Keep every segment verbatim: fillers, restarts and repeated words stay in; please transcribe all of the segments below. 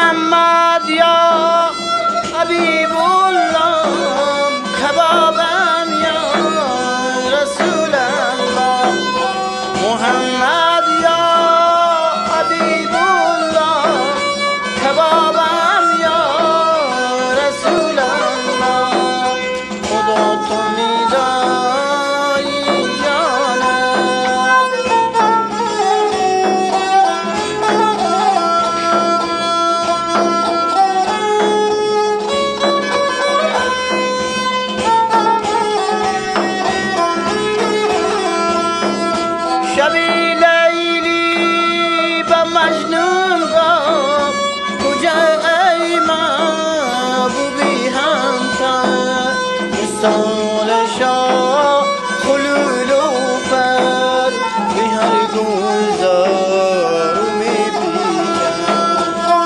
محمد یا حبیب الله کبابم یا رسول الله محمد یا حبیب الله کبابم یا رسول الله خدا تو میدانی شبی لیلی با مجنون گفت کجا ای محبوبی همتا مثال شاه خلول و پر به هر گلزار می پیچم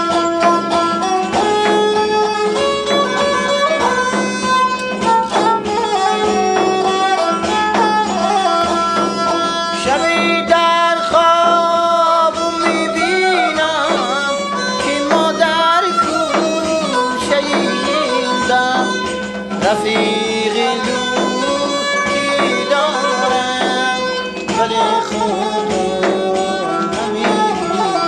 شبی در خواب میبینم که ما در کوچه این دم رفیقی دوستی دارم ولی خدا نمیبینم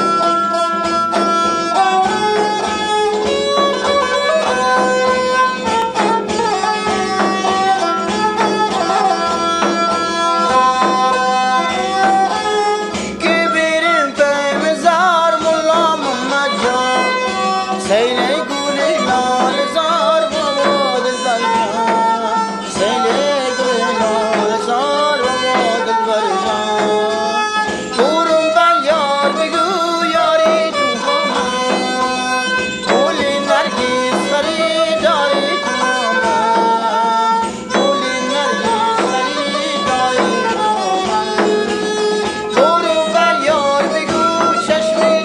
سیل گل لال زار بابا دلبر جان سیل گل لال زار بابا دلبر جان برون بر یار بگو یاری تو من گل نرگس خریداری تو من گل نرگس خریداری تو من برون بر یار بگو چشم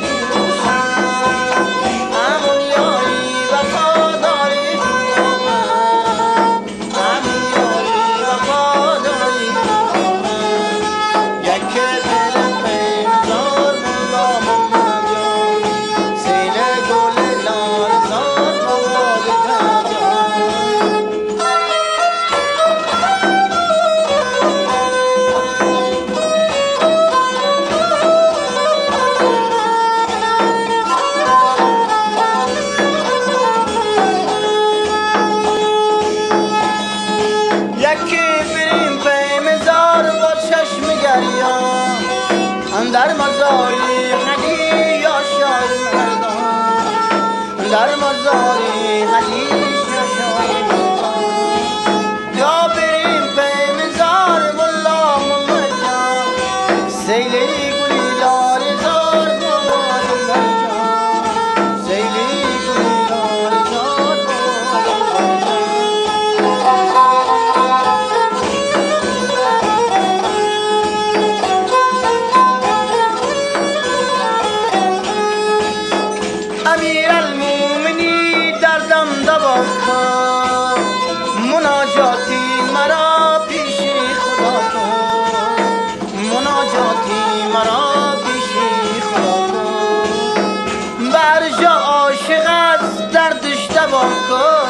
یکی بریم پی مزار با چشم گریان اندر مزاری حدیث یا شاید مردان اندر مزاری حدیث یا شاید مردان یا بریم پی مزار والله محمد جان سیلی گلی لال زار بابا دلبر جان سیلی گلی لال زار بابا دلبر جان امیر المومنی دردم دوا کن مناجاتی مرا پیش خدا کن مناجاتی مرا پیش خدا کن بر جا عاشق از دردش دوا کن